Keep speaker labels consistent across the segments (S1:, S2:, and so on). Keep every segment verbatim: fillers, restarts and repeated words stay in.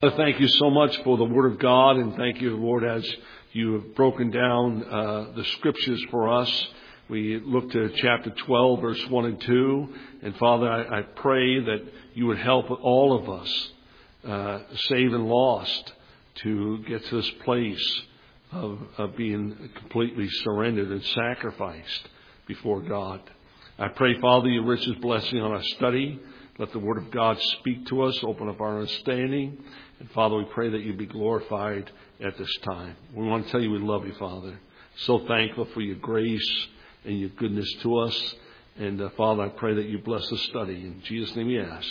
S1: Thank you so much for the Word of God, and thank you, Lord, as you have broken down uh, the Scriptures for us. We look to chapter twelve, verse one and two. And Father, I, I pray that you would help all of us, uh, saved and lost, to get to this place of, of being completely surrendered and sacrificed before God. I pray, Father, your richest blessing on our study. Let the Word of God speak to us, open up our understanding. And Father, we pray that you be glorified at this time. We want to tell you we love you, Father. So thankful for your grace and your goodness to us. And uh, Father, I pray that you bless the study. In Jesus' name we ask.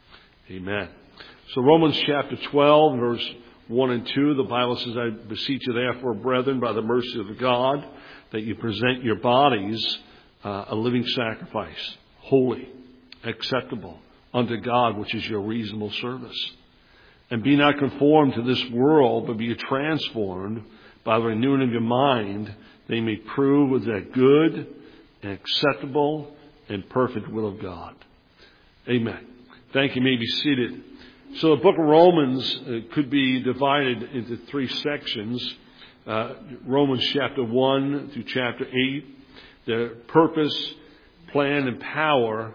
S1: Amen. So Romans chapter twelve, verse one and two, the Bible says, I beseech you therefore, brethren, by the mercy of God, that you present your bodies uh, a living sacrifice, holy, acceptable unto God, which is your reasonable service. And be not conformed to this world, but be transformed by the renewing of your mind, that you may prove with that good and acceptable and perfect will of God. Amen. Thank you. You may be seated. So the book of Romans uh, could be divided into three sections. Uh, Romans chapter one through chapter eight, the purpose, plan, and power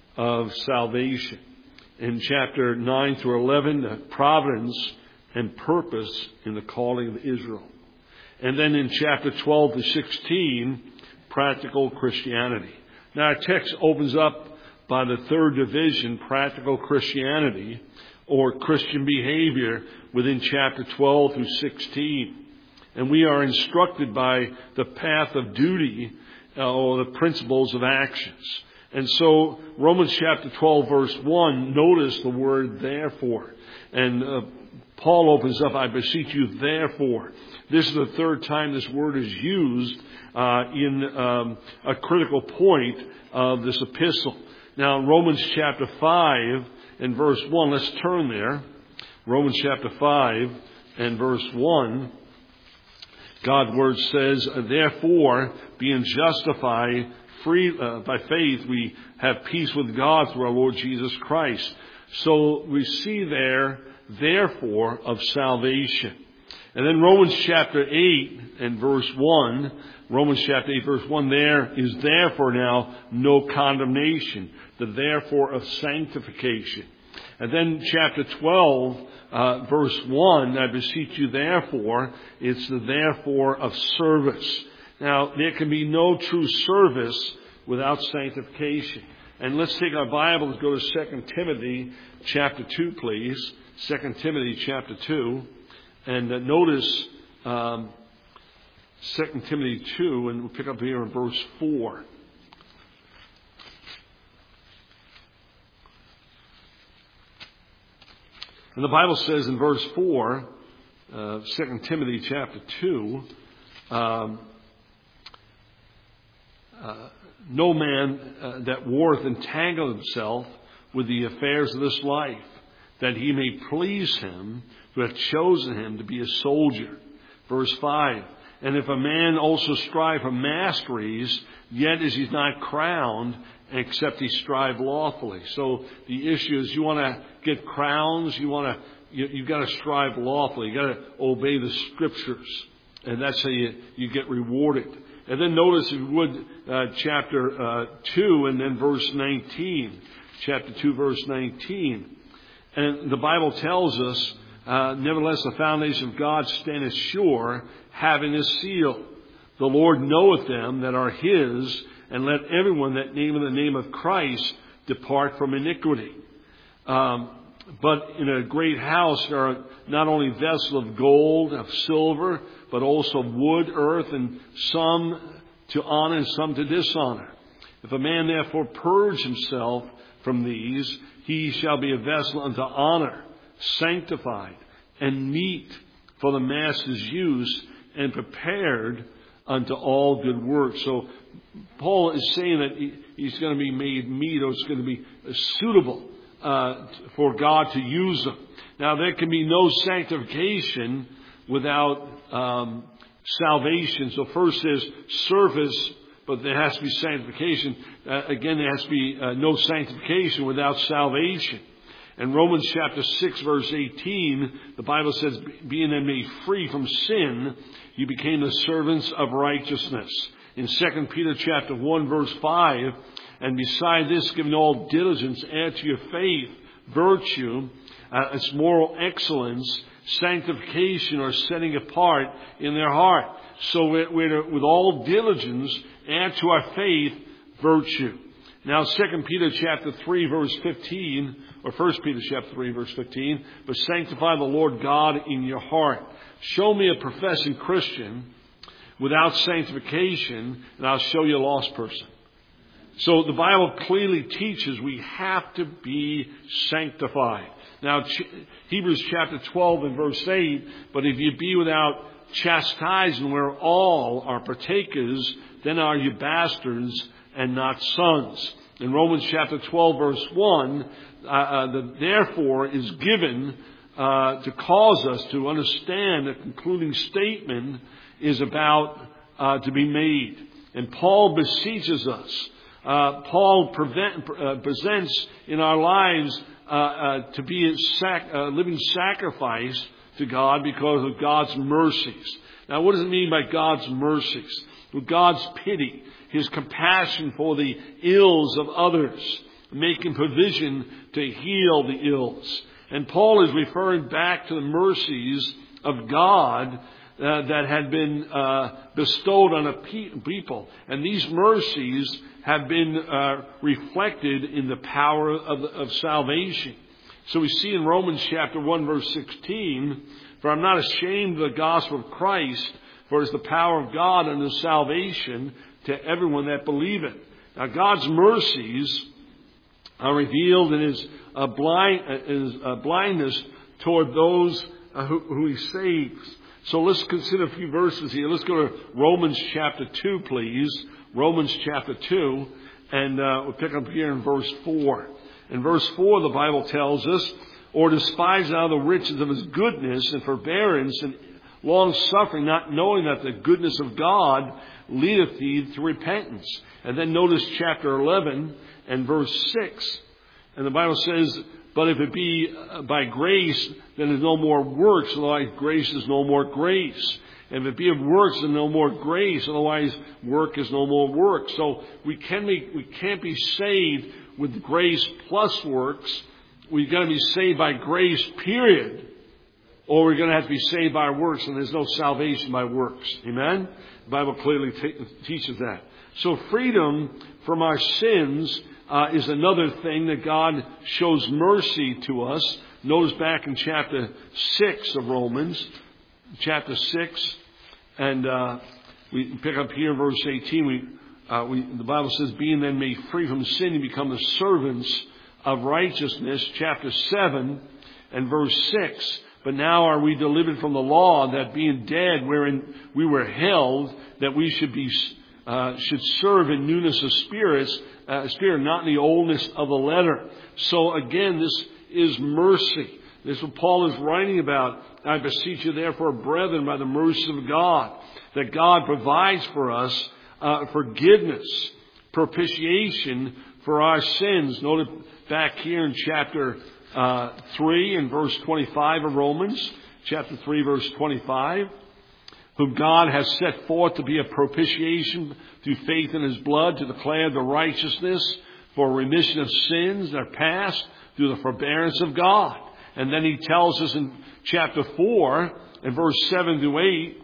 S1: of salvation. In chapter nine through eleven, the providence and purpose in the calling of Israel. And then in chapter twelve to sixteen, practical Christianity. Now our text opens up by the third division, practical Christianity, or Christian behavior, within chapter twelve through sixteen. And we are instructed by the path of duty, uh, or the principles of actions. And so Romans chapter twelve, verse one, notice the word therefore. And uh, Paul opens up, I beseech you therefore. This is the third time this word is used uh, in um, a critical point of this epistle. Now in Romans chapter five and verse one, let's turn there. Romans chapter five and verse one. God's word says, therefore, being justified free uh, by faith, we have peace with God through our Lord Jesus Christ. So we see there, therefore, of salvation. And then Romans chapter eight and verse one, Romans chapter eight verse one, there is therefore now no condemnation, the therefore of sanctification. And then chapter twelve, uh, verse one, I beseech you therefore, it's the therefore of service. Now, there can be no true service without sanctification. And let's take our Bibles, go to Second Timothy chapter two, please. Second Timothy chapter two. And uh, notice um, Second Timothy two, and we'll pick up here in verse four. And the Bible says in verse four, uh, Second Timothy chapter two, um, Uh, no man uh, that warreth entangle himself with the affairs of this life, that he may please him who hath chosen him to be a soldier. Verse five, and if a man also strive for masteries, yet is he not crowned, except he strive lawfully. So the issue is, you want to get crowns, you want to, you, you've got to strive lawfully, you've got to obey the Scriptures, and that's how you, you get rewarded. And then notice, if you would, uh, chapter uh, two and then verse nineteen. Chapter two, verse nineteen. And the Bible tells us, uh, nevertheless, the foundation of God standeth sure, having a seal. The Lord knoweth them that are his, and let everyone that nameth the name of Christ depart from iniquity. Um, but in a great house there are not only vessels of gold, of silver, but also wood, earth, and some to honor and some to dishonor. If a man therefore purge himself from these, he shall be a vessel unto honor, sanctified, and meet for the master's use, and prepared unto all good works. So Paul is saying that he, he's going to be made meet, or it's going to be suitable uh, for God to use them. Now there can be no sanctification without um, salvation. So first there's service, but there has to be sanctification. Uh, again, there has to be uh, no sanctification without salvation. In Romans chapter six, verse eighteen, the Bible says, being then made free from sin, you became the servants of righteousness. In Second Peter chapter one, verse five, and beside this, giving all diligence, add to your faith virtue, uh, its moral excellence, sanctification, or setting apart in their heart. So we're, we're, with all diligence, add to our faith virtue. Now, Second Peter chapter three, verse fifteen, or First Peter chapter three, verse fifteen, but sanctify the Lord God in your heart. Show me a professing Christian without sanctification, and I'll show you a lost person. So the Bible clearly teaches we have to be sanctified. Now, Hebrews chapter twelve and verse eight, but if you be without chastising where all are partakers, then are you bastards and not sons. In Romans chapter twelve, verse one, uh, uh, the therefore is given uh, to cause us to understand the concluding statement is about uh, to be made. And Paul beseeches us. Uh, Paul prevent, uh, presents in our lives uh, uh, to be a sac- uh, living sacrifice to God because of God's mercies. Now, what does it mean by God's mercies? With God's pity, His compassion for the ills of others, making provision to heal the ills. And Paul is referring back to the mercies of God uh, that had been uh, bestowed on a pe- people. And these mercies have been uh, reflected in the power of, of salvation. So we see in Romans chapter one, verse sixteen, for I'm not ashamed of the gospel of Christ, for it is the power of God unto salvation to everyone that believeth. Now, God's mercies are revealed in His, uh, blind, uh, his uh, blindness toward those uh, who, who He saves. So let's consider a few verses here. Let's go to Romans chapter two, please. Romans chapter two, and uh, we'll pick up here in verse four. In verse four, the Bible tells us, or despise thou the riches of His goodness and forbearance and long suffering, not knowing that the goodness of God leadeth thee to repentance. And then notice chapter eleven and verse six. And the Bible says, but if it be by grace, then there's no more works, otherwise grace is no more grace. And if it be of works, then no more grace, otherwise work is no more work. So we can be, we can't be saved with grace plus works. We've got to be saved by grace, period. Or we're going to have to be saved by works, and there's no salvation by works. Amen? The Bible clearly t- teaches that. So freedom from our sins uh, is another thing that God shows mercy to us. Notice back in chapter six of Romans, chapter six, and uh, we pick up here in verse eighteen. We, uh, we, the Bible says, being then made free from sin, you become the servants of righteousness. Chapter seven and verse six. But now are we delivered from the law, that being dead wherein we were held, that we should be uh, should serve in newness of spirits, uh, spirit, not in the oldness of the letter. So again, this is mercy. This is what Paul is writing about. I beseech you therefore, brethren, by the mercy of God, that God provides for us uh, forgiveness, propitiation for our sins. Note it back here in chapter Uh, three and verse twenty-five of Romans, chapter three, verse twenty-five, whom God has set forth to be a propitiation through faith in His blood, to declare the righteousness for remission of sins that are past through the forbearance of God. And then he tells us in chapter four and verse seven to eight,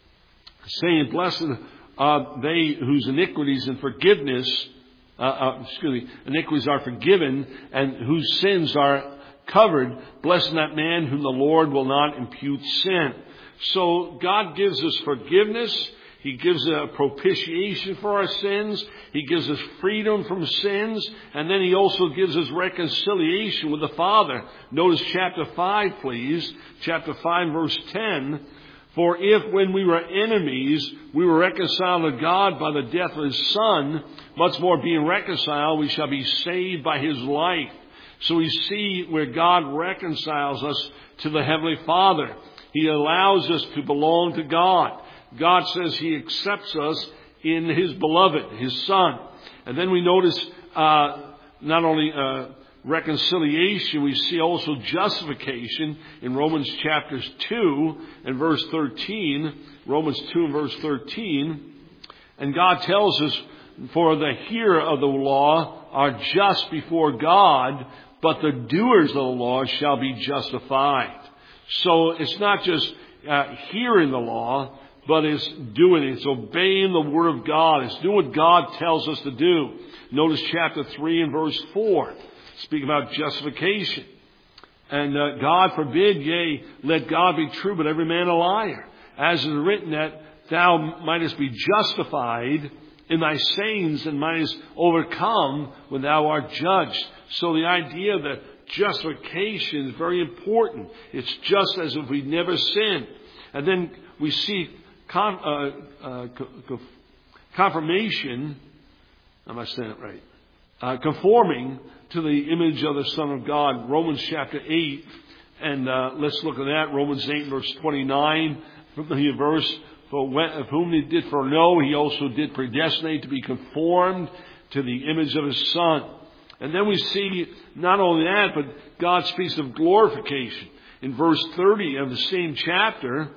S1: saying, blessed are they whose iniquities and forgiveness, uh, uh, excuse me, iniquities are forgiven, and whose sins are covered. Blessed that man whom the Lord will not impute sin. So God gives us forgiveness. He gives a propitiation for our sins. He gives us freedom from sins. And then He also gives us reconciliation with the Father. Notice chapter five, please. Chapter five, verse ten. For if when we were enemies, we were reconciled to God by the death of His Son, much more being reconciled, we shall be saved by His life. So we see where God reconciles us to the Heavenly Father. He allows us to belong to God. God says He accepts us in His beloved, His Son. And then we notice uh, not only uh, reconciliation, we see also justification in Romans chapters two and verse thirteen. Romans two and verse thirteen. And God tells us, for the hearer of the law are just before God, but the doers of the law shall be justified. So it's not just uh, hearing the law, but it's doing it. It's obeying the Word of God. It's doing what God tells us to do. Notice chapter three and verse four. Speaking about justification. And uh, God forbid, yea, let God be true, but every man a liar. As is written, that thou mightest be justified in thy sayings and mightest overcome when thou art judged. So the idea that justification is very important. It's just as if we never sinned. And then we see con, uh, uh, co- confirmation. Am I saying it right? Uh, conforming to the image of the Son of God. Romans chapter eight. And uh, let's look at that. Romans eight verse twenty-nine. From the verse, for when, of whom he did foreknow, he also did predestinate to be conformed to the image of his Son. And then we see not only that, but God speaks of glorification. In verse thirty of the same chapter,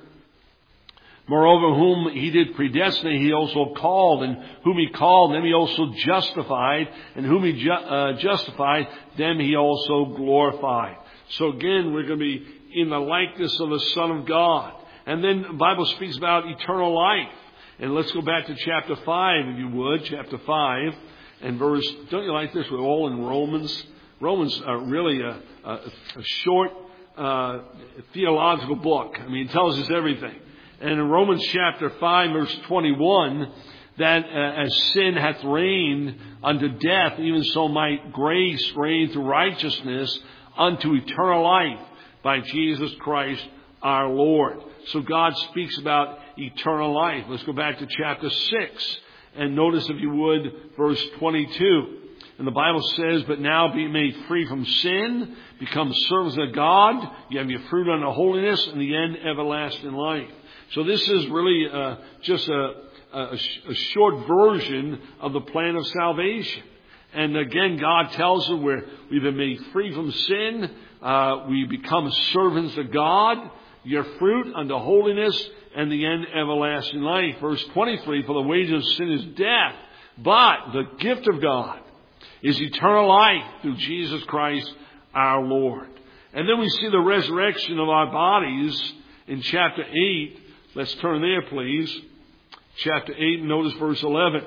S1: moreover, whom he did predestinate, he also called, and whom he called, them he also justified, and whom he ju- uh, justified, them he also glorified. So again, we're going to be in the likeness of the Son of God. And then the Bible speaks about eternal life. And let's go back to chapter five, if you would, chapter five. And verse, don't you like this? We're all in Romans. Romans are really a, a, a short uh, theological book. I mean, it tells us everything. And in Romans chapter five, verse twenty-one, that uh, as sin hath reigned unto death, even so might grace reign through righteousness unto eternal life by Jesus Christ our Lord. So God speaks about eternal life. Let's go back to chapter six. And notice, if you would, verse twenty-two. And the Bible says, but now be made free from sin, become servants of God, you have your fruit unto holiness, and the end everlasting life. So this is really uh, just a, a, a short version of the plan of salvation. And again, God tells us where we've been made free from sin, uh, we become servants of God, your fruit unto holiness, and the end everlasting life. Verse twenty-three, for the wages of sin is death, but the gift of God is eternal life through Jesus Christ our Lord. And then we see the resurrection of our bodies in chapter eight. Let's turn there, please. Chapter eight, and notice verse eleven.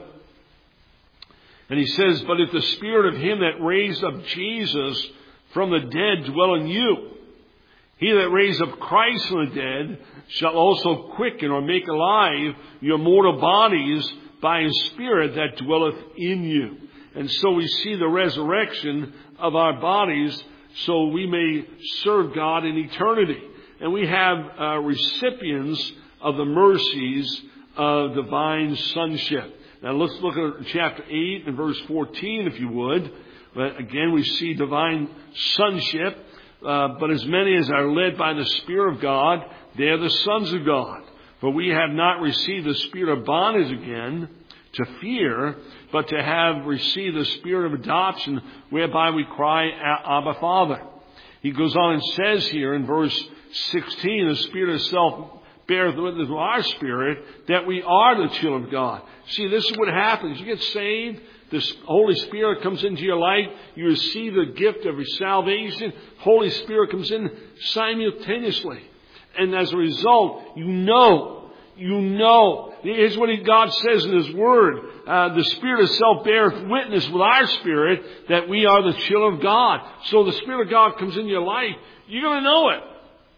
S1: And he says, but if the spirit of him that raised up Jesus from the dead dwell in you, he that raised up Christ from the dead shall also quicken or make alive your mortal bodies by his Spirit that dwelleth in you. And so we see the resurrection of our bodies so we may serve God in eternity. And we have uh, recipients of the mercies of divine sonship. Now let's look at chapter eight and verse fourteen, if you would. But again, we see divine sonship. Uh, but as many as are led by the Spirit of God, they are the sons of God. For we have not received the spirit of bondage again to fear, but to have received the spirit of adoption, whereby we cry, Abba, Father. He goes on and says here in verse sixteen, the Spirit itself beareth witness with our spirit that we are the children of God. See, this is what happens. You get saved. The Holy Spirit comes into your life. You receive the gift of your salvation. Holy Spirit comes in simultaneously. And as a result, you know, you know. Here's what God says in His Word. Uh, the Spirit itself beareth witness with our spirit that we are the children of God. So the Spirit of God comes into your life. You're going to know it.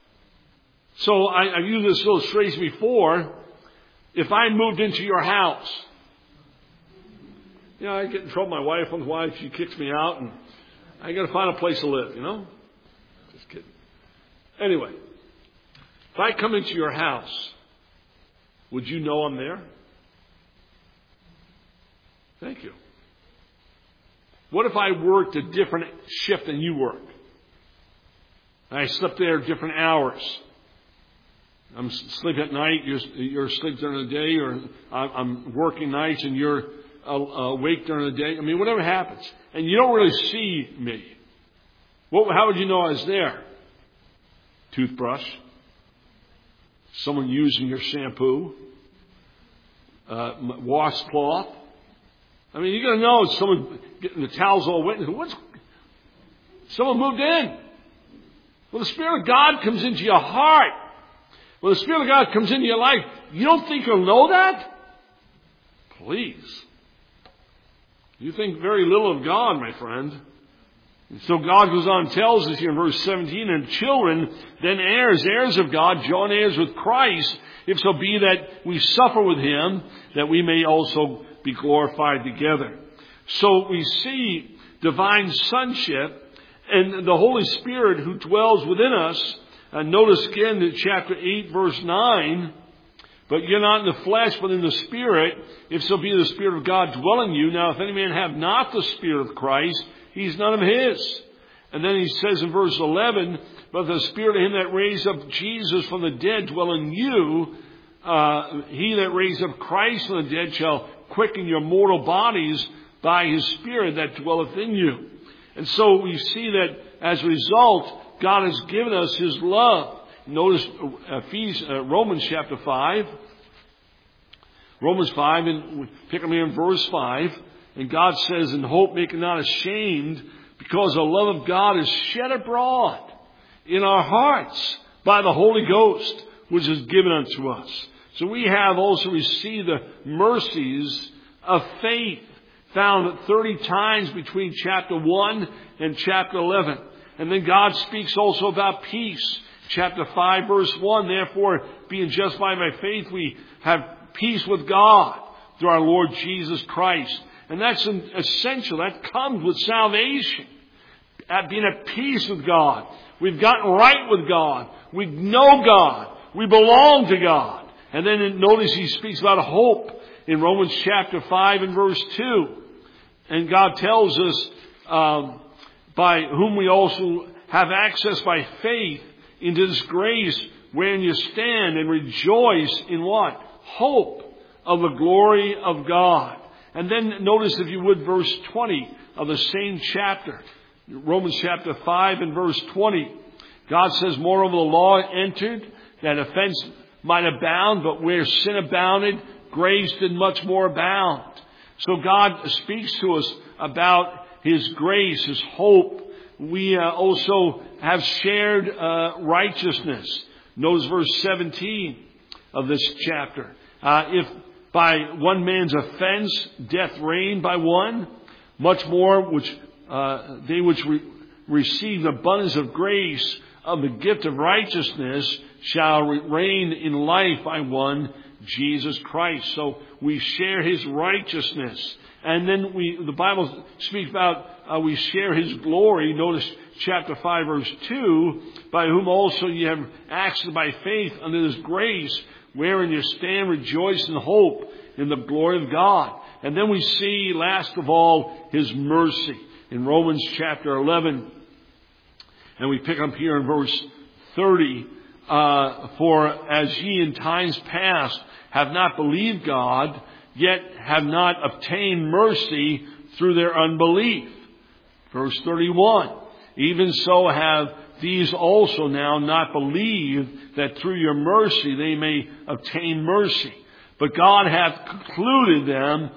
S1: So I, I've used this illustration before. If I moved into your house, you know, I get in trouble with my wife. One wife, she kicks me out, and I got to find a place to live, you know? Just kidding. Anyway, if I come into your house, would you know I'm there? Thank you. What if I worked a different shift than you work? I slept there different hours. I'm asleep at night, you're, you're asleep during the day, or I'm working nights and you're awake during the day. I mean, whatever happens. And you don't really see me. What, how would you know I was there? Toothbrush. Someone using your shampoo. Uh, washcloth. I mean, you're going to know it's someone getting the towels all wet. What's, someone moved in. Well, the Spirit of God comes into your heart. When the Spirit of God comes into your life, you don't think you'll know that? Please. You think very little of God, my friend. And so God goes on and tells us here in verse seventeen, and children, then heirs, heirs of God, joint heirs with Christ, if so be that we suffer with Him, that we may also be glorified together. So we see divine sonship and the Holy Spirit who dwells within us. And notice again in chapter eight, verse nine, but you're not in the flesh, but in the Spirit, if so be the Spirit of God dwell in you. Now, if any man have not the Spirit of Christ, he's none of his. And then he says in verse eleven, but the Spirit of him that raised up Jesus from the dead dwell in you. Uh, he that raised up Christ from the dead shall quicken your mortal bodies by His Spirit that dwelleth in you. And so we see that as a result, God has given us His love. Notice Ephesians, uh, Romans chapter five. Romans five, and we pick up here in verse five. And God says, in hope make not ashamed, because the love of God is shed abroad in our hearts by the Holy Ghost, which is given unto us. So we have also received the mercies of faith, found thirty times between chapter one and chapter eleven. And then God speaks also about peace. Chapter five, verse one, therefore, being justified by faith, we have peace with God through our Lord Jesus Christ. And that's essential. That comes with salvation. At being at peace with God. We've gotten right with God. We know God. We belong to God. And then notice he speaks about hope in Romans chapter five and verse two. And God tells us, um, by whom we also have access by faith into this grace wherein you stand, and rejoice in what? Hope of the glory of God. And then notice, if you would, verse twenty of the same chapter. Romans chapter five and verse twenty. God says, moreover, the law entered that offense might abound, but where sin abounded, grace did much more abound. So God speaks to us about His grace, His hope. We uh, also have shared uh, righteousness. Notice verse seventeen of this chapter. Uh, if by one man's offense death reigned by one, much more which uh, they which re- receive abundance of grace of the gift of righteousness shall re- reign in life by one, Jesus Christ. So we share His righteousness. And then we, the Bible speaks about uh, we share His glory. Notice chapter five, verse two, by whom also ye have access by faith unto this grace, wherein you stand, rejoice in hope in the glory of God. And then we see, last of all, His mercy in Romans chapter eleven. And we pick up here in verse thirty, uh, for as ye in times past have not believed God, yet have not obtained mercy through their unbelief. Verse thirty-one, even so have these also now not believed, that through your mercy they may obtain mercy. But God hath concluded them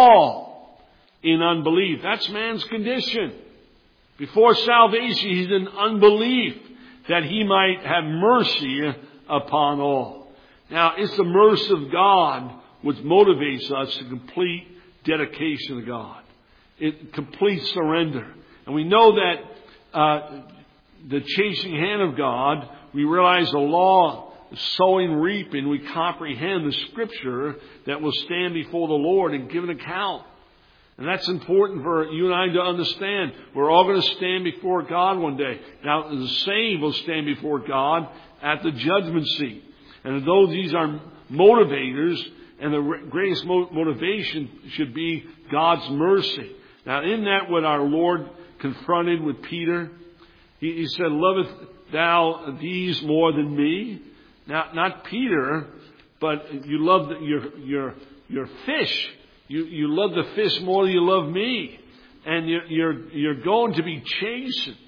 S1: all in unbelief. That's man's condition. Before salvation, he's in unbelief, that he might have mercy upon all. Now, it's the mercy of God which motivates us to complete dedication to God. It complete surrender. And we know that uh, the chasing hand of God, we realize the law, sowing, reaping, we comprehend the Scripture that will stand before the Lord and give an account. And that's important for you and I to understand. We're all going to stand before God one day. Now, the saved will stand before God at the judgment seat. And though these are motivators, and the greatest motivation should be God's mercy. Now, in that, what our Lord confronted with Peter, he, he said, lovest thou these more than me? Now, not Peter, but you love the, your your your fish. You you love the fish more than you love me, and you're you're, you're going to be chastened.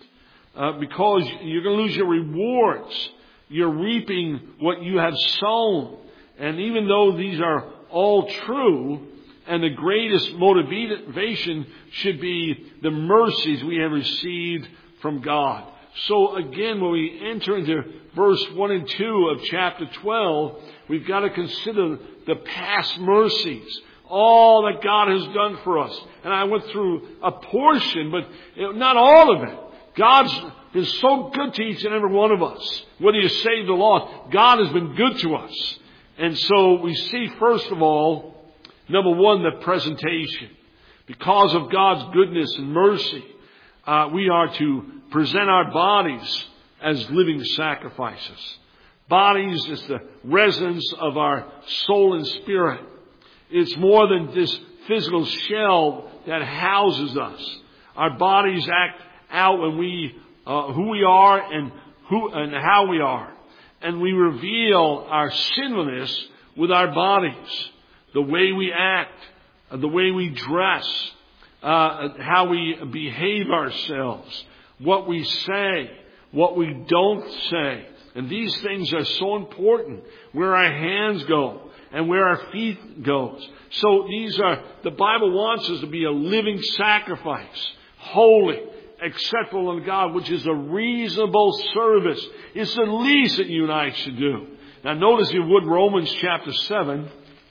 S1: uh, because you're going to lose your rewards. You're reaping what you have sown. And even though these are all true, and the greatest motivation should be the mercies we have received from God. So again, when we enter into verse one and two of chapter twelve, we've got to consider the past mercies. All that God has done for us. And I went through a portion, but not all of it. God's been so good to each and every one of us. Whether you saved or lost, God has been good to us. And so we see, first of all, number one, the presentation. Because of God's goodness and mercy, uh, we are to present our bodies as living sacrifices. Bodies is the residence of our soul and spirit. It's more than this physical shell that houses us. Our bodies act out when we, uh, who we are and who and how we are. And we reveal our sinfulness with our bodies. The way we act, the way we dress, uh, how we behave ourselves, what we say, what we don't say. And these things are so important. Where our hands go and where our feet goes. So these are, the Bible wants us to be a living sacrifice, holy, acceptable unto God, which is a reasonable service. It's the least that you and I should do. Now notice you would Romans chapter seven.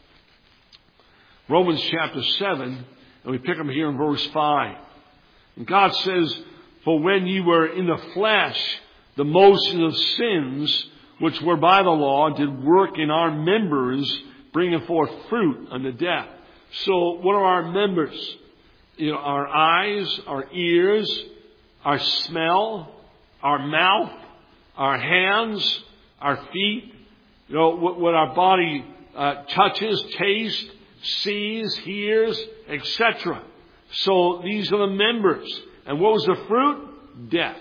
S1: Romans chapter seven, and we pick them here in verse five. And God says, for when you were in the flesh, the motions of sins, which were by the law, did work in our members, bringing forth fruit unto death. So what are our members? You know, our eyes, our ears, our smell, our mouth, our hands, our feet. You know, what, what our body uh, touches, tastes, sees, hears, et cetera. So these are the members. And what was the fruit? Death.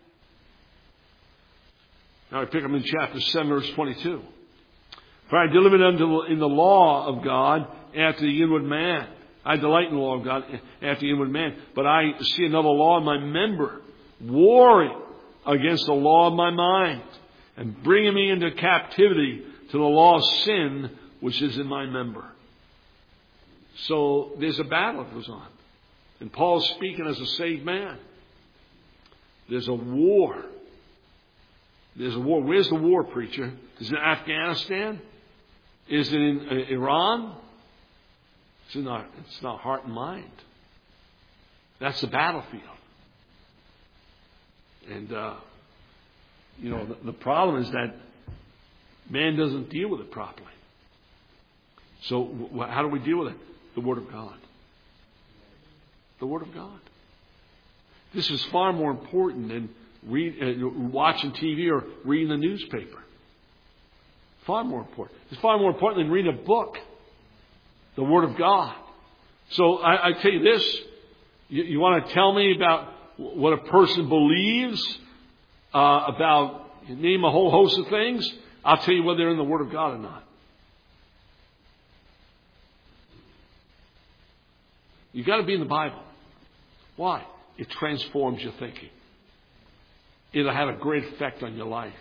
S1: Now I pick them in chapter seven, verse twenty-two. For I delivered unto in the law of God after the inward man. I delight in the law of God after the inward man. But I see another law in my member, warring against the law of my mind, and bringing me into captivity to the law of sin, which is in my member. So there's a battle that goes on. And Paul's speaking as a saved man. There's a war. There's a war. Where's the war, preacher? Is it in Afghanistan? Is it in uh, Iran? It's not, it's not heart and mind. That's the battlefield. And, uh, you know, the, the problem is that man doesn't deal with it properly. So w- how do we deal with it? The Word of God. The Word of God. This is far more important than read, uh, watching T V or reading the newspaper. Far more important. It's far more important than reading a book. The Word of God. So I, I tell you this. You, you want to tell me about what a person believes uh, about, name a whole host of things. I'll tell you whether they're in the Word of God or not. You've got to be in the Bible. Why? It transforms your thinking. It'll have a great effect on your life.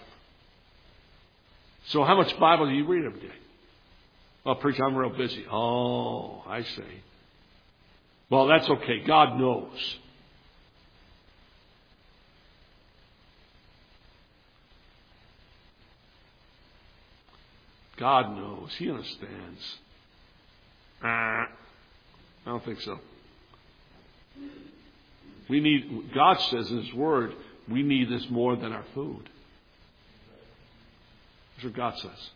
S1: So how much Bible do you read every day? Well, preacher, I'm real busy. Oh, I see. Well, that's okay. God knows. God knows. He understands. Uh, I don't think so. We need, God says in His Word, we need this more than our food. That's what God says.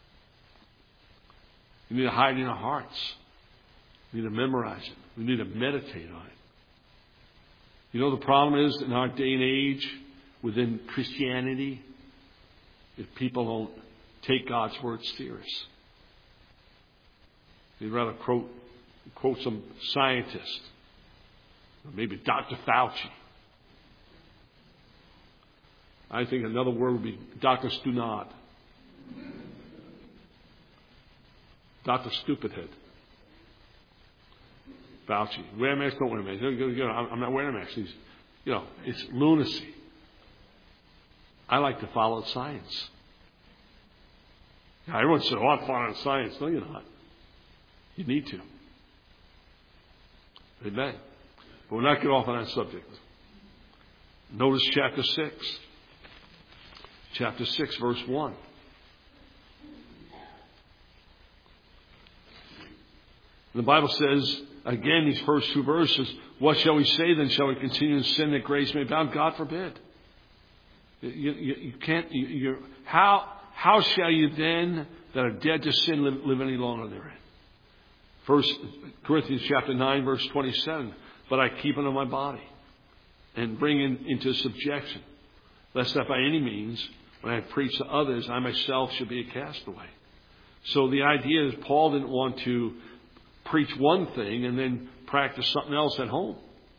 S1: We need to hide it in our hearts. We need to memorize it. We need to meditate on it. You know, the problem is in our day and age within Christianity, if people don't take God's Word serious, they'd rather quote, quote some scientist, or maybe Doctor Fauci. I think another word would be Doctor Stunad. Doctor Stupidhead. Fauci. Wear a mask, don't wear a mask. I'm not wearing a mask. He's, you know, it's lunacy. I like to follow science. Now, everyone says, oh, I'm following science. No, you're not. You need to. Amen. But we're not getting off on that subject. Notice chapter six. Chapter six, verse one. The Bible says, again, these first two verses, what shall we say then? Shall we continue in sin that grace may abound? God forbid. You, you, you can't, you, you're, how, how shall you then that are dead to sin live, live any longer therein? First Corinthians chapter nine, verse twenty-seven. But I keep it on my body and bring it into subjection, lest that by any means, when I preach to others, I myself should be a castaway. So the idea is Paul didn't want to preach one thing and then practice something else at home.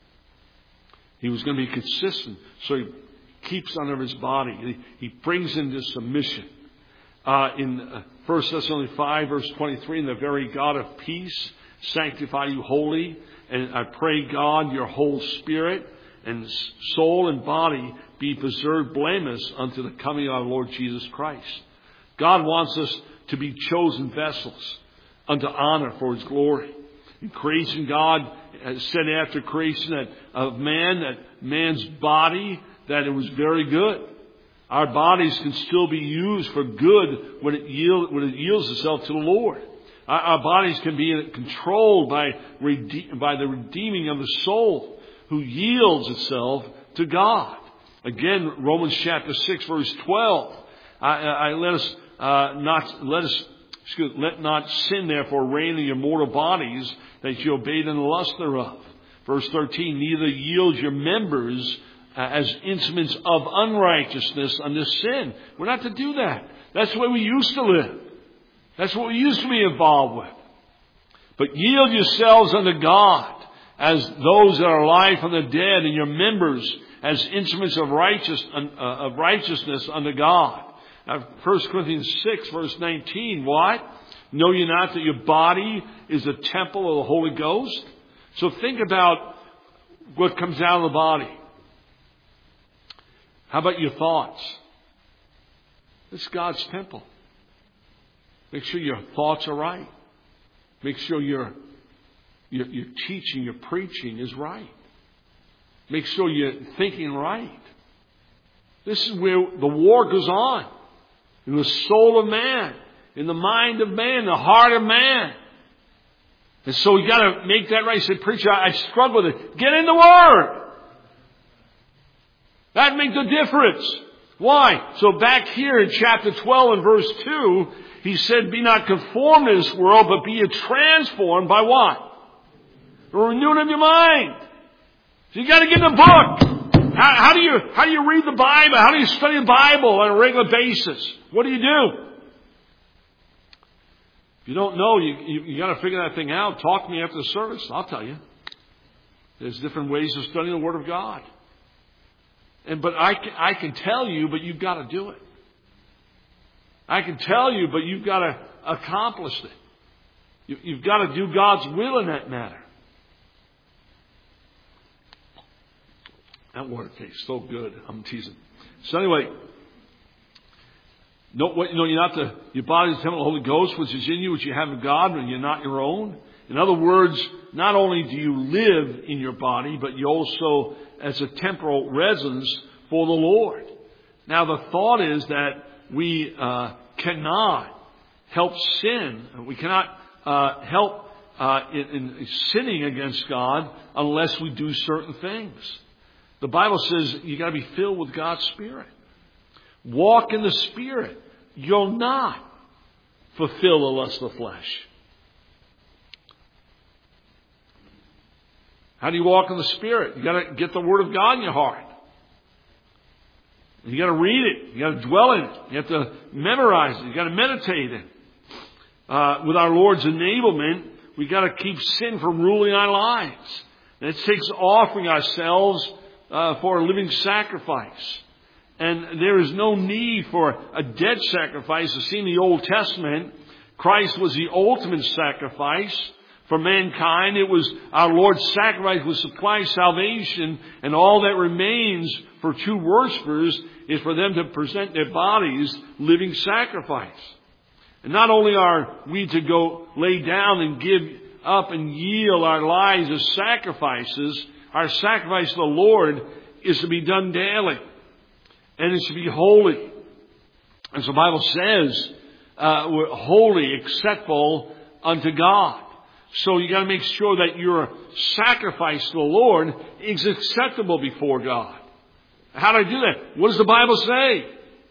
S1: He was going to be consistent. So he keeps under his body. He, he brings into submission. Uh, in uh, First Thessalonians five, verse twenty-three, and the very God of peace sanctify you wholly. And I pray God your whole spirit and soul and body be preserved blameless unto the coming of our Lord Jesus Christ. God wants us to be chosen vessels unto honor for His glory. In creation, God said after creation that of man, that man's body, that it was very good. Our bodies can still be used for good when it, yield, when it yields itself to the Lord. Our, our bodies can be controlled by, rede- by the redeeming of the soul who yields itself to God. Again, Romans chapter six, verse twelve. I, I let us uh, not let us excuse, let not sin therefore reign in your mortal bodies, that you obey in the lust thereof. Verse thirteen. Neither yield your members uh, as instruments of unrighteousness unto sin. We're not to do that. That's the way we used to live. That's what we used to be involved with. But yield yourselves unto God as those that are alive from the dead, and your members as instruments of righteous uh, of righteousness unto God. Now, First Corinthians six, verse nineteen. What? Know ye not that your body is a temple of the Holy Ghost? So think about what comes out of the body. How about your thoughts? It's God's temple. Make sure your thoughts are right. Make sure your, your, your teaching, your preaching is right. Make sure you're thinking right. This is where the war goes on. In the soul of man, in the mind of man, the heart of man. And so we got to make that right. Say, preacher, I struggle with it. Get in the Word. That makes a difference. Why? So back here in chapter twelve and verse two, he said, be not conformed to this world, but be ye transformed by what? The renewing of your mind. So you got to get in the book. How, how do you how do you read the Bible? How do you study the Bible on a regular basis? What do you do? If you don't know, you you, you got to figure that thing out. Talk to me after the service. I'll tell you. There's different ways of studying the Word of God. And but I can, I can tell you, but you've got to do it. I can tell you, but you've got to accomplish it. You, you've got to do God's will in that matter. That water tastes so good. I'm teasing. So anyway, no, what, you know, you're not the, your body is the temple of the Holy Ghost, which is in you, which you have of God, and you're not your own. In other words, not only do you live in your body, but you also, as a temporal residence for the Lord. Now, the thought is that we uh, cannot help sin. We cannot uh, help uh, in, in sinning against God unless we do certain things. The Bible says you got to be filled with God's Spirit. Walk in the Spirit. You'll not fulfill the lust of the flesh. How do you walk in the Spirit? You got to get the Word of God in your heart. You got to read it. You got to dwell in it. You have to memorize it. You got to meditate in it. Uh, with our Lord's enablement, we got to keep sin from ruling our lives. And it takes offering ourselves uh, for a living sacrifice. And there is no need for a dead sacrifice. As seen in the Old Testament, Christ was the ultimate sacrifice for mankind. It was our Lord's sacrifice would supply salvation, and all that remains for true worshipers is for them to present their bodies living sacrifice. And not only are we to go lay down and give up and yield our lives as sacrifices, our sacrifice to the Lord is to be done daily. And it should be holy. As the Bible says, uh, we're holy, acceptable unto God. So you got to make sure that your sacrifice to the Lord is acceptable before God. How do I do that? What does the Bible say?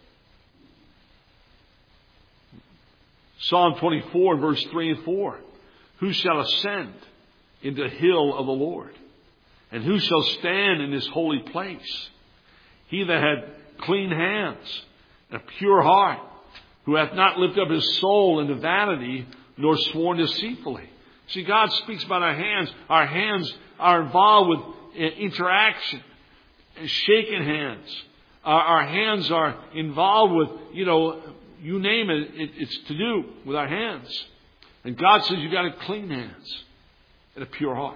S1: Psalm twenty-four, verse three and four. Who shall ascend into the hill of the Lord? And who shall stand in his holy place? He that had clean hands and a pure heart, who hath not lifted up his soul into vanity, nor sworn deceitfully. See, God speaks about our hands. Our hands are involved with interaction, shaking hands. Our, our hands are involved with, you know, you name it, it, it's to do with our hands. And God says you've got to have clean hands and a pure heart.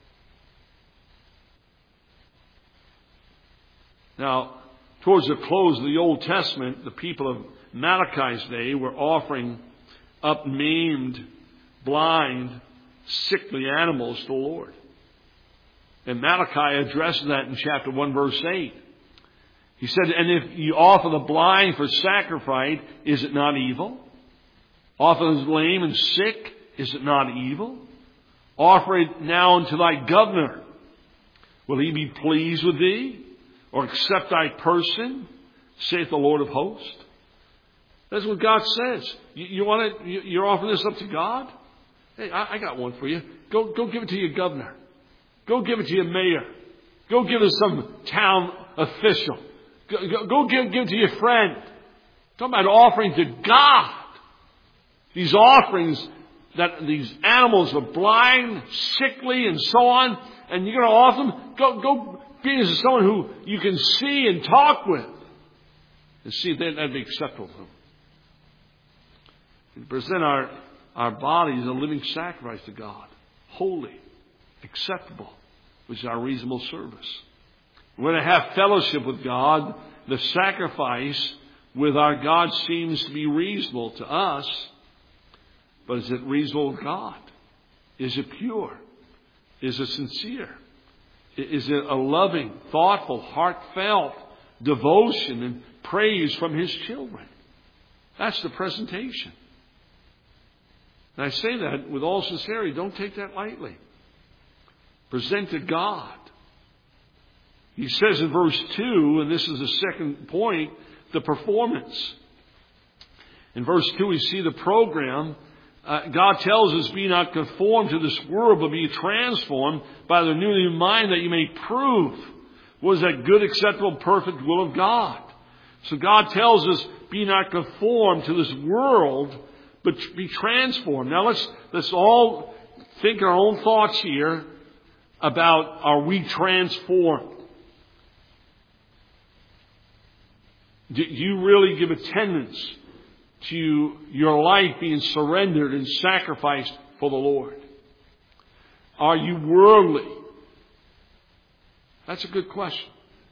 S1: Now, towards the close of the Old Testament, the people of Malachi's day were offering up maimed, blind, sickly animals to the Lord. And Malachi addresses that in chapter one, verse eight. He said, and if you offer the blind for sacrifice, is it not evil? Offer the lame and sick, is it not evil? Offer it now unto thy governor. Will he be pleased with thee? Or accept thy person, saith the Lord of hosts? That's what God says. You, you want to, you, you're offering this up to God? Hey, I, I got one for you. Go, go give it to your governor. Go give it to your mayor. Go give it to some town official. Go, go, go give, give it to your friend. Talking about offering to God. These offerings that these animals are blind, sickly, and so on, and you're going to offer them. Go, go be as someone who you can see and talk with, and see if that'd be acceptable to them. We present our our bodies as a living sacrifice to God, holy, acceptable, which is our reasonable service. We're going to have fellowship with God. The sacrifice with our God seems to be reasonable to us, but is it reasonable with God? Is it pure? Is it sincere? Is it a loving, thoughtful, heartfelt devotion and praise from His children? That's the presentation. And I say that with all sincerity. Don't take that lightly. Present to God. He says in verse two, and this is the second point, the performance. In verse two, we see the program. Uh, God tells us, be not conformed to this world, but be transformed by the renewing of your mind, that you may prove what is that good, acceptable, perfect will of God. So God tells us, be not conformed to this world, but be transformed. Now let's, let's all think our own thoughts here about, are we transformed? Do you really give attendance to your life being surrendered and sacrificed for the Lord? Are you worldly? That's a good question.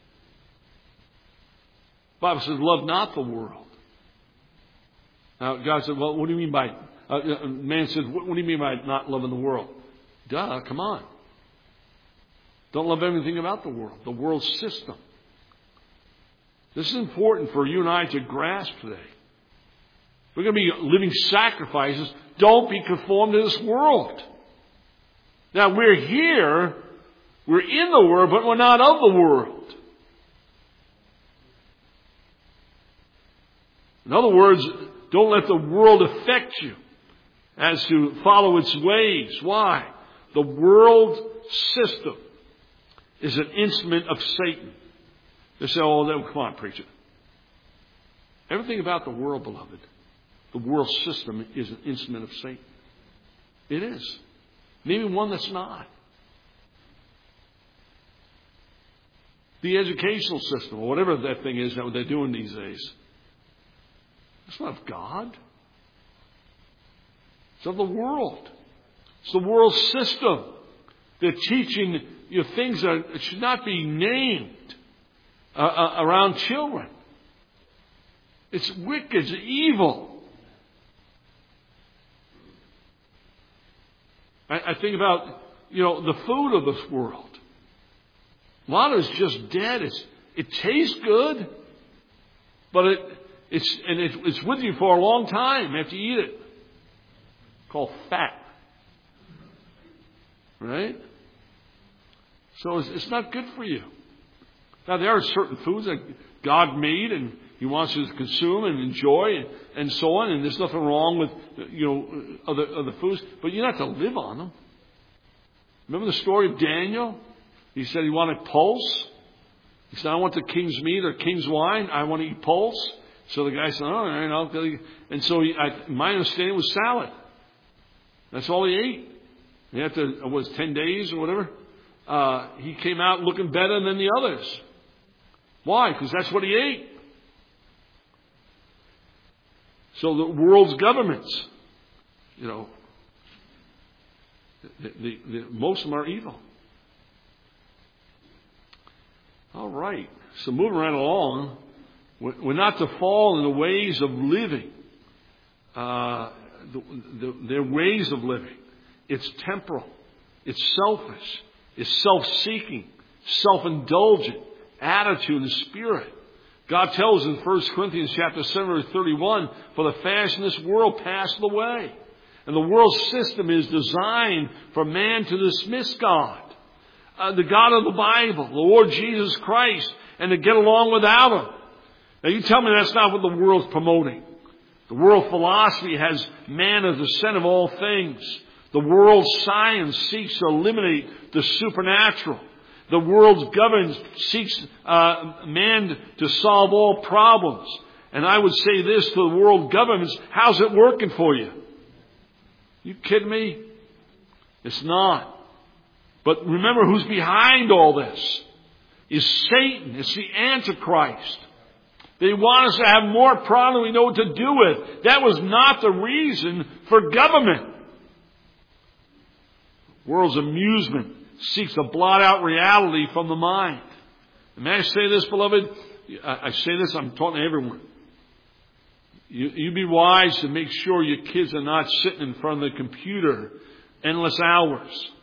S1: The Bible says, love not the world. Now, God said, well, what do you mean by, uh, man says, what, what do you mean by not loving the world? Duh, come on. Don't love everything about the world, the world system. This is important for you and I to grasp today. We're going to be living sacrifices. Don't be conformed to this world. Now, we're here, we're in the world, but we're not of the world. In other words, don't let the world affect you as to follow its ways. Why? The world system is an instrument of Satan. They say, oh, come on, preacher. Everything about the world, beloved, the world system is an instrument of Satan. It is. Maybe one that's not. The educational system, or whatever that thing is that they're doing these days, it's not of God. It's of the world. It's the world system. They're teaching you things that should not be named. uh, uh, around children. It's wicked. It's evil. I, I think about, you know, the food of this world. A lot of it's just dead. It's, it tastes good, but it, it's, and it, it's with you for a long time after you eat it. Called fat. Right? So it's, it's not good for you. Now, there are certain foods that God made and He wants us to consume and enjoy and, and so on. And there's nothing wrong with, you know, other, other foods. But you don't have to live on them. Remember the story of Daniel? He said he wanted pulse. He said, I want the king's meat or king's wine. I want to eat pulse. So the guy said, all right, I'll tell you. And so he, I, my understanding was salad. That's all he ate. He had to, was ten days or whatever. Uh, he came out looking better than the others. Why? Because that's what he ate. So the world's governments, you know, the, the, the, most of them are evil. All right. So moving right along, we're not to fall in the ways of living. Uh, the, the, their ways of living. It's temporal. It's selfish. It's self-seeking, self-indulgent attitude and spirit. God tells in First Corinthians chapter seven, verse thirty-one, for the fashion of this world passeth away. And the world system is designed for man to dismiss God. Uh, the God of the Bible, the Lord Jesus Christ, and to get along without Him. Now you tell me that's not what the world's promoting. The world philosophy has man as the center of all things. The world's science seeks to eliminate the supernatural. The world's government seeks uh, man to solve all problems. And I would say this to the world governments, how's it working for you? You kidding me? It's not. But remember who's behind all this is Satan. It's the Antichrist. They want us to have more problem than we know what to do with. That was not the reason for government. World's amusement seeks to blot out reality from the mind. And may I say this, beloved? I say this, I'm talking to everyone. You, you be wise to make sure your kids are not sitting in front of the computer endless hours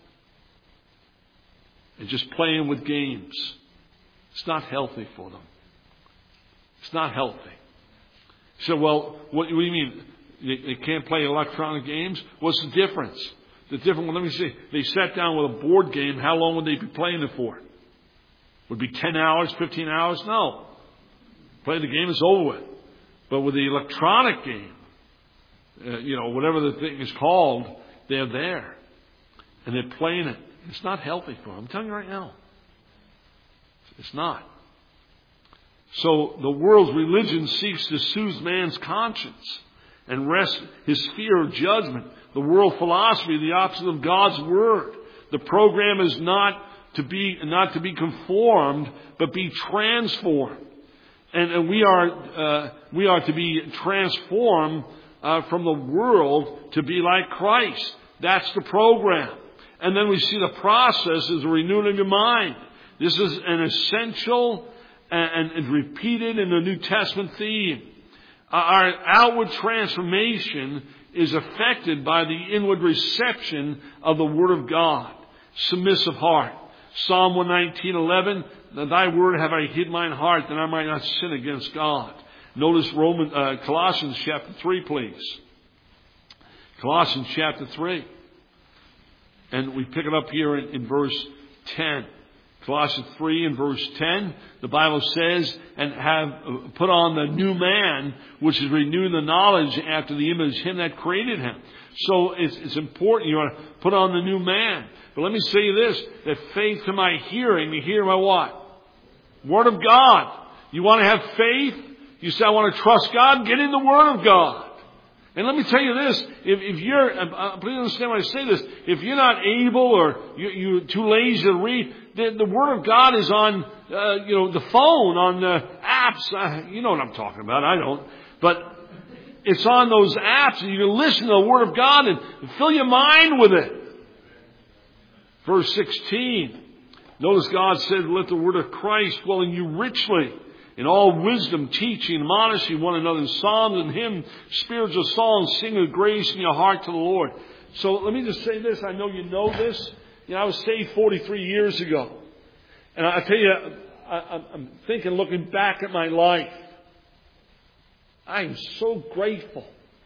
S1: and just playing with games. It's not healthy for them. It's not healthy. You say, well, what, what do you mean? They, they can't play electronic games? What's the difference? The different one, let me see. They sat down with a board game. How long would they be playing it for? Would it be ten hours, fifteen hours? No. Play the game, it's over with. But with the electronic game, uh, you know, whatever the thing is called, they're there. And they're playing it. It's not healthy for them. I'm telling you right now. It's not. So the world's religion seeks to soothe man's conscience and rest his fear of judgment. The world philosophy, the opposite of God's word. The program is not to be not to be conformed, but be transformed. And, and we are uh, we are to be transformed uh, from the world to be like Christ. That's the program. And then we see the process is a renewing of your mind. This is an essential and, and repeated in the New Testament theme. Uh, our outward transformation is affected by the inward reception of the Word of God. Submissive heart. Psalm one nineteen, eleven, thy word have I hid mine heart that I might not sin against God. Notice Roman, uh, Colossians chapter three, please. Colossians chapter three. And we pick it up here in, in verse ten. Colossians three and verse ten, the Bible says, and have put on the new man, which is renewing the knowledge after the image of him that created him. So it's, it's important. You want to put on the new man. But let me say you this, that faith to my hearing, you hear my what? Word of God. You want to have faith? You say, I want to trust God? Get in the Word of God. And let me tell you this, if, if you're, uh, please understand when I say this, if you're not able or you, you're too lazy to read, the, the Word of God is on, uh, you know, the phone, on the apps. Uh, you know what I'm talking about. I don't. But it's on those apps and you can listen to the Word of God and fill your mind with it. Verse sixteen, Notice God said, let the word of Christ dwell in you richly, in all wisdom, teaching, admonishing one another in psalms and hymns, spiritual songs, singing with grace in your heart to the Lord. So let me just say this. I know you know this. You know, I was saved forty-three years ago. And I tell you, I, I'm thinking, looking back at my life, I'm so grateful,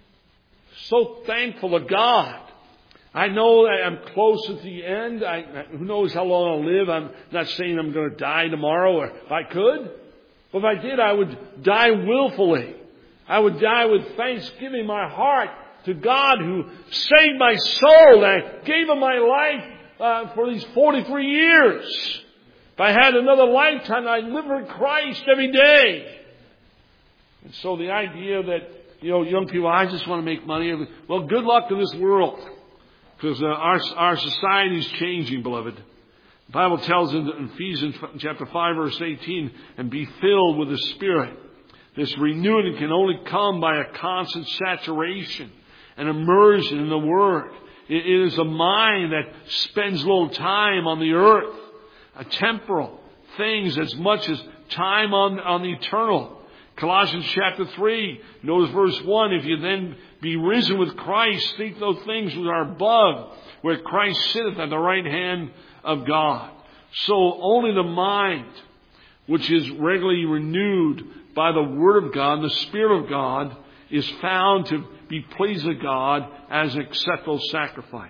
S1: so thankful to God. I know that I'm close at the end. I, who knows how long I'll live. I'm not saying I'm going to die tomorrow, or if I could. But if I did, I would die willfully. I would die with thanksgiving in my heart to God who saved my soul. And gave him my life uh, for these forty-three years. If I had another lifetime, I'd live for Christ every day. And so the idea that, you know, young people, I just want to make money. Well, good luck in this world. Because uh, our, our society is changing, beloved. The Bible tells in Ephesians chapter five, verse eighteen, and be filled with the Spirit. This renewing can only come by a constant saturation and immersion in the Word. It, it is a mind that spends little time on the earth, a temporal things as much as time on, on the eternal. Colossians chapter three, notice verse one, if you then be risen with Christ, think those things which are above, where Christ sitteth at the right hand of God. So only the mind, which is regularly renewed by the Word of God, the Spirit of God, is found to be pleasing to God as an acceptable sacrifice.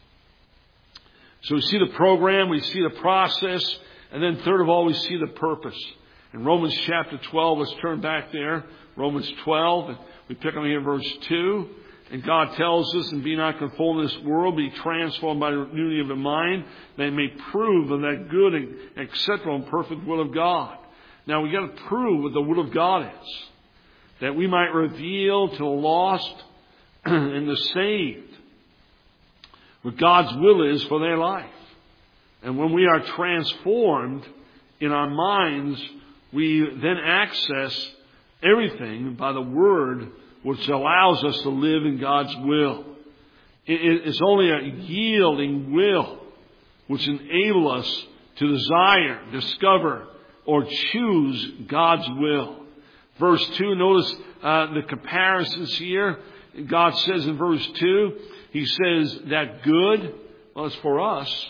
S1: So we see the program, we see the process, and then third of all, we see the purpose. In Romans chapter twelve, let's turn back there. Romans twelve, and we pick up here in verse two. And God tells us, and be not conformed to this world, be transformed by the renewing of the mind, that it may prove of that good and acceptable and perfect will of God. Now we got to prove what the will of God is, that we might reveal to the lost and the saved what God's will is for their life. And when we are transformed in our minds, we then access everything by the Word, which allows us to live in God's will. It's only a yielding will which enables us to desire, discover, or choose God's will. Verse two, notice uh, the comparisons here. God says in verse two, He says that good, well, it's for us,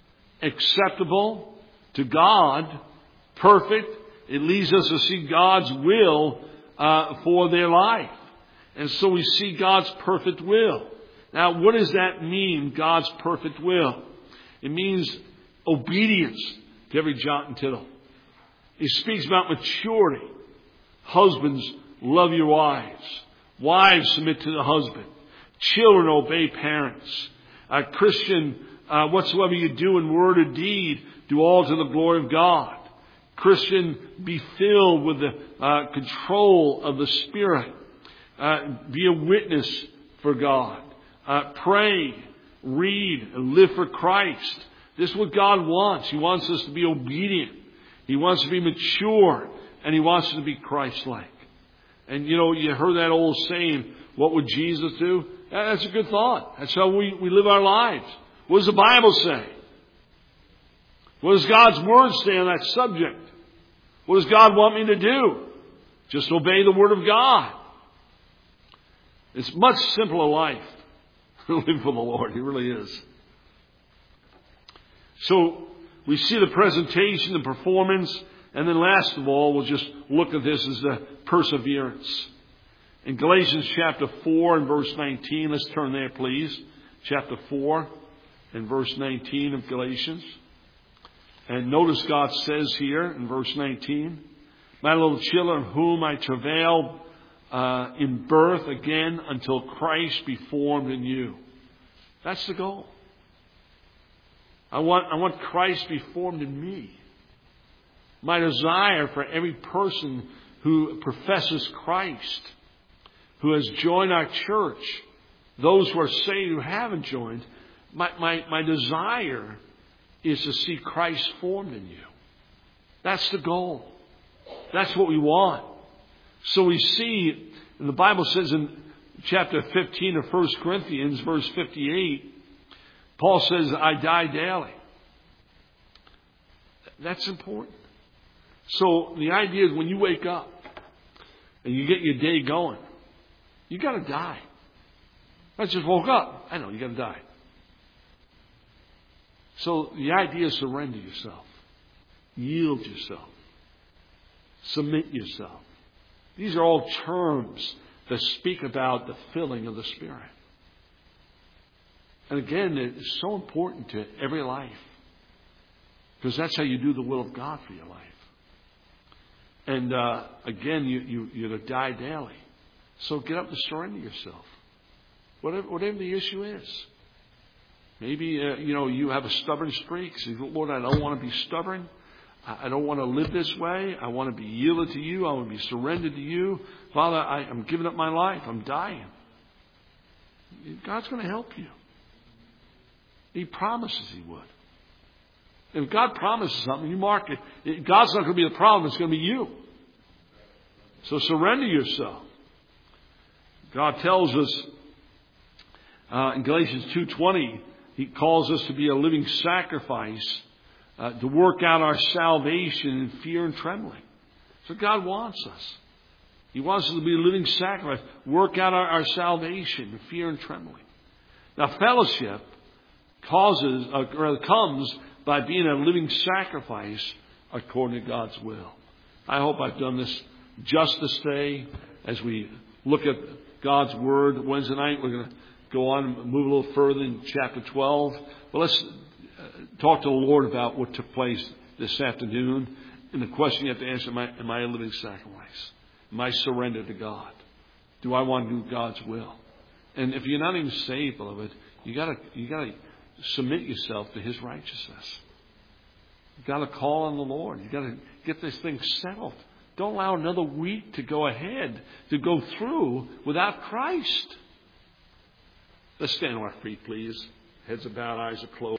S1: acceptable to God, perfect. It leads us to see God's will uh, for their life. And so we see God's perfect will. Now, what does that mean, God's perfect will? It means obedience to every jot and tittle. It speaks about maturity. Husbands, love your wives. Wives, submit to the husband. Children, obey parents. A Christian, uh, whatsoever you do in word or deed, do all to the glory of God. Christian, be filled with the uh, control of the Spirit. Uh, be a witness for God. Uh, pray, read, and live for Christ. This is what God wants. He wants us to be obedient. He wants to be mature. And He wants us to be Christ-like. And, you know, you heard that old saying, what would Jesus do? That's a good thought. That's how we, we live our lives. What does the Bible say? What does God's Word say on that subject? What does God want me to do? Just obey the Word of God. It's much simpler life to live for the Lord. It really is. So we see the presentation, the performance, and then last of all, we'll just look at this as the perseverance. In Galatians chapter four and verse nineteen, let's turn there please. Chapter four and verse nineteen of Galatians. And notice God says here in verse nineteen, my little children, whom I travail uh, in birth again until Christ be formed in you. That's the goal. I want, I want Christ to be formed in me. My desire for every person who professes Christ, who has joined our church, those who are saved who haven't joined, my, my, my desire is to see Christ formed in you. That's the goal. That's what we want. So we see, and the Bible says in chapter fifteen of First Corinthians, verse fifty-eight, Paul says, I die daily. That's important. So the idea is when you wake up and you get your day going, you got to die. I just woke up. I know, you got to die. So the idea is surrender yourself. Yield yourself. Submit yourself. These are all terms that speak about the filling of the Spirit. And again, it's so important to every life. Because that's how you do the will of God for your life. And uh, again, you, you, you're to die daily. So get up and surrender yourself. Whatever, whatever the issue is. Maybe, uh, you know, you have a stubborn streak. Say, Lord, I don't want to be stubborn. I don't want to live this way. I want to be yielded to you. I want to be surrendered to you. Father, I, I'm giving up my life. I'm dying. God's going to help you. He promises He would. If God promises something, you mark it. God's not going to be the problem. It's going to be you. So surrender yourself. God tells us uh, in Galatians two twenty, He calls us to be a living sacrifice, uh, to work out our salvation in fear and trembling. So God wants us. He wants us to be a living sacrifice, work out our, our salvation in fear and trembling. Now, fellowship causes, uh, or comes by being a living sacrifice according to God's will. I hope I've done this justice today as we look at God's Word. Wednesday night we're going to go on and move a little further in chapter twelve. But let's talk to the Lord about what took place this afternoon. And the question you have to answer, am I, am I a living sacrifice? Am I surrendered to God? Do I want to do God's will? And if you're not even saved, beloved, you gotta you gotta submit yourself to His righteousness. You've got to call on the Lord. You've got to get this thing settled. Don't allow another week to go ahead, to go through without Christ. Let's stand on our feet, please. Heads are bowed, eyes are closed.